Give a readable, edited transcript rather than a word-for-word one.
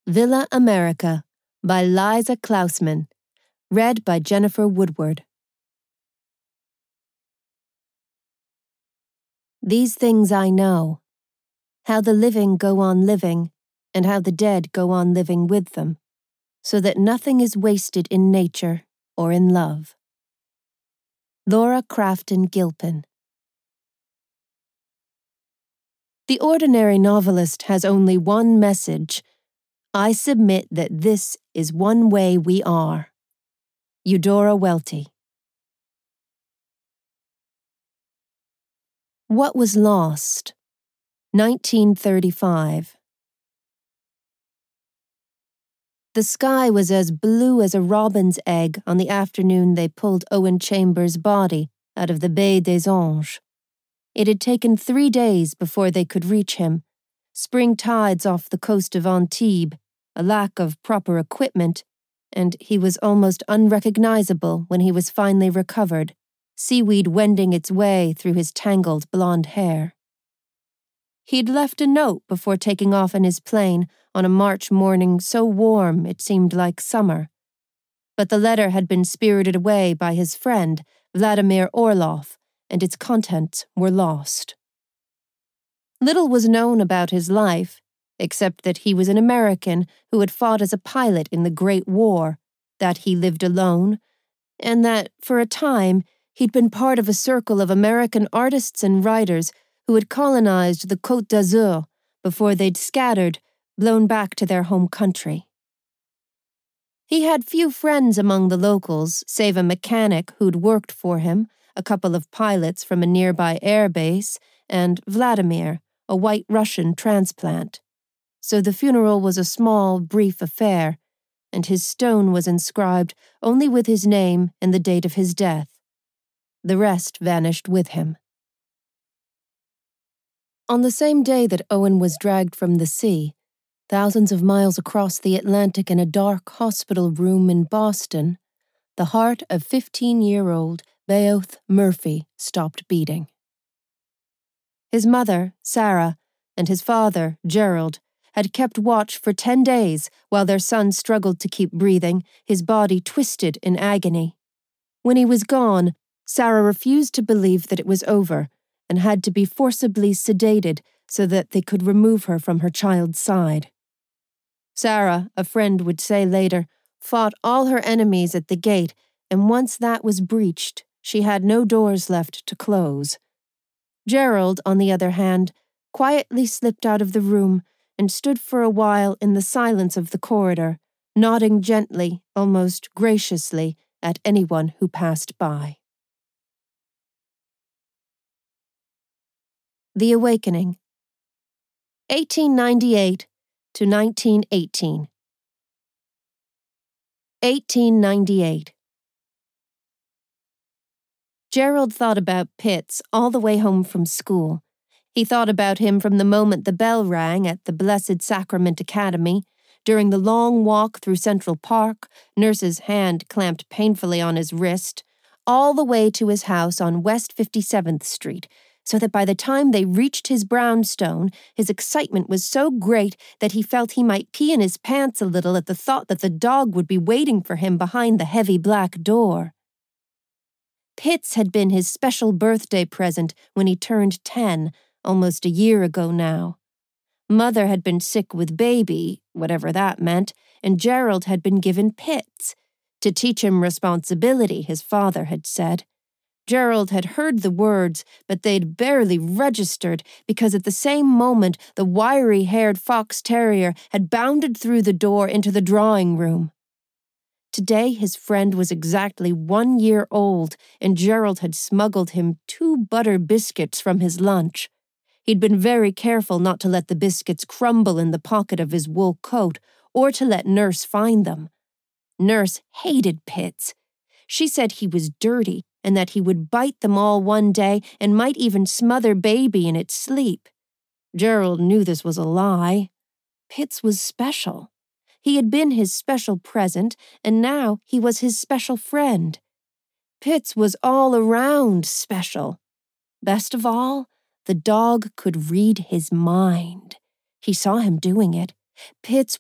Villa America by Liza Klausman. Read by Jennifer Woodward. These things I know, how the living go on living, and how the dead go on living with them, so that nothing is wasted in nature or in love. Laura Crafton Gilpin. The ordinary novelist has only one message. I submit that this is one way we are. Eudora Welty. What was lost? 1935. The sky was as blue as a robin's egg on the afternoon they pulled Owen Chambers' body out of the Baie des Anges. It had taken 3 days before they could reach him. Spring tides off the coast of Antibes, a lack of proper equipment, and he was almost unrecognizable when he was finally recovered, seaweed wending its way through his tangled blonde hair. He'd left a note before taking off in his plane on a March morning so warm it seemed like summer. But the letter had been spirited away by his friend, Vladimir Orlov, and its contents were lost. Little was known about his life, except that he was an American who had fought as a pilot in the Great War, that he lived alone, and that, for a time, he'd been part of a circle of American artists and writers who had colonized the Côte d'Azur before they'd scattered, blown back to their home country. He had few friends among the locals, save a mechanic who'd worked for him, a couple of pilots from a nearby air base, and Vladimir, a white Russian transplant. So the funeral was a small, brief affair, and his stone was inscribed only with his name and the date of his death. The rest vanished with him. On the same day that Owen was dragged from the sea, thousands of miles across the Atlantic in a dark hospital room in Boston, the heart of 15-year-old Beowulf Murphy stopped beating. His mother, Sarah, and his father, Gerald, had kept watch for 10 days while their son struggled to keep breathing, his body twisted in agony. When he was gone, Sarah refused to believe that it was over and had to be forcibly sedated so that they could remove her from her child's side. Sarah, a friend would say later, fought all her enemies at the gate, and once that was breached, she had no doors left to close. Gerald, on the other hand, quietly slipped out of the room and stood for a while in the silence of the corridor, nodding gently, almost graciously, at anyone who passed by. The Awakening. 1898 to 1918. 1898. Gerald thought about Pitts all the way home from school. He thought about him from the moment the bell rang at the Blessed Sacrament Academy, during the long walk through Central Park, nurse's hand clamped painfully on his wrist, all the way to his house on West 57th Street, so that by the time they reached his brownstone, his excitement was so great that he felt he might pee in his pants a little at the thought that the dog would be waiting for him behind the heavy black door. Pitts had been his special birthday present when he turned 10, almost a year ago now. Mother had been sick with baby, whatever that meant, and Gerald had been given Pitts. To teach him responsibility, his father had said. Gerald had heard the words, but they'd barely registered because at the same moment the wiry-haired fox terrier had bounded through the door into the drawing room. Today his friend was exactly 1 year old, and Gerald had smuggled him 2 butter biscuits from his lunch. He'd been very careful not to let the biscuits crumble in the pocket of his wool coat, or to let Nurse find them. Nurse hated Pitts. She said he was dirty, and that he would bite them all one day and might even smother baby in its sleep. Gerald knew this was a lie. Pitts was special. He had been his special present, and now he was his special friend. Pitts was all around special. Best of all, the dog could read his mind. He saw him doing it. Pitts